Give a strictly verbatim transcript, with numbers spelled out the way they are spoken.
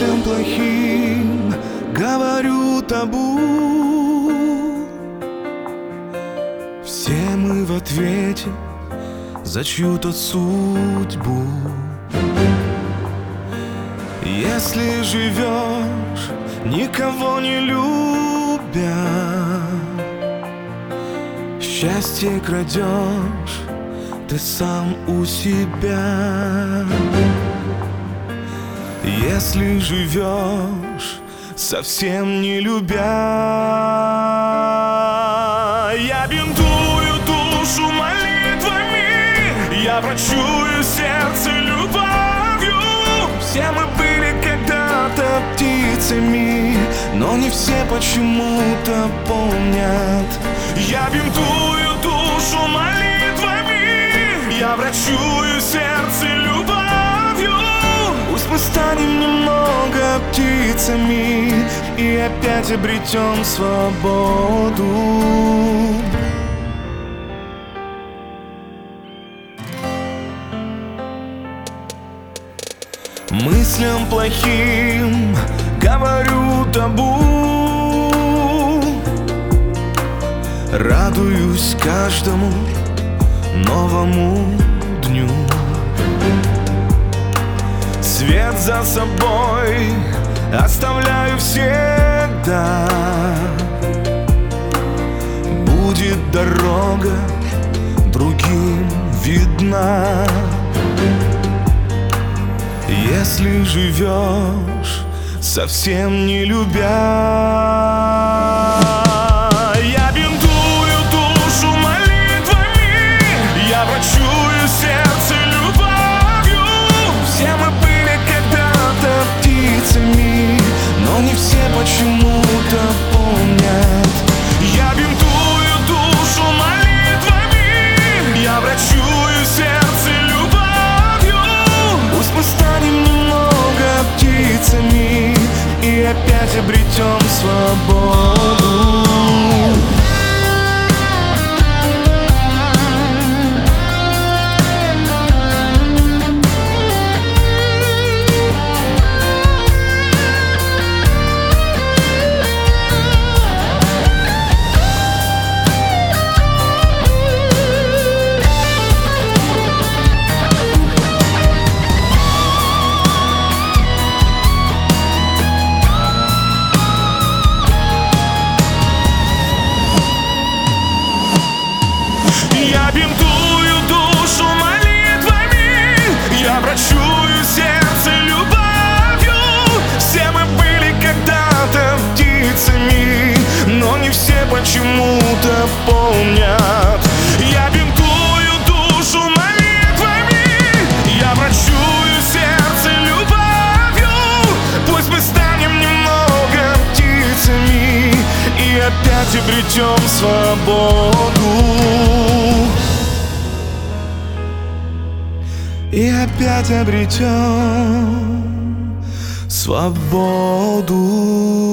мыслям плохим говорю табу. Все мы в ответе за чью-то судьбу. Если живешь, никого не любя, счастье крадешь ты сам у себя. Если живешь, совсем не любя, я бинтую душу молитвами, я врачую сердце любовью. Все мы были когда-то птицами, но не все почему-то помнят. Я бинтую душу молитвами, я врачую сердце любовью. Пусть мы станем немного птицами и опять обретем свободу. Мыслям плохим говорю табу. Радуюсь каждому новому дню. Свет за собой оставляю всегда. Будет дорога другим видна. Если живешь, совсем не любя, я бинтую душу молитвами, я врачую сердце любовью. Все мы были когда-то птицами, но не все почему-то помнят. Я бинтую душу молитвами, я врачую сердце любовью. Пусть мы станем немного птицами и опять обретем свободу. Я бинтую душу молитвами, я врачую сердце любовью. Все мы были когда-то птицами, но не все почему-то помнят. Я бинтую душу молитвами, я врачую сердце любовью. Пусть мы станем немного птицами и опять обретем свободу. И опять обретем свободу.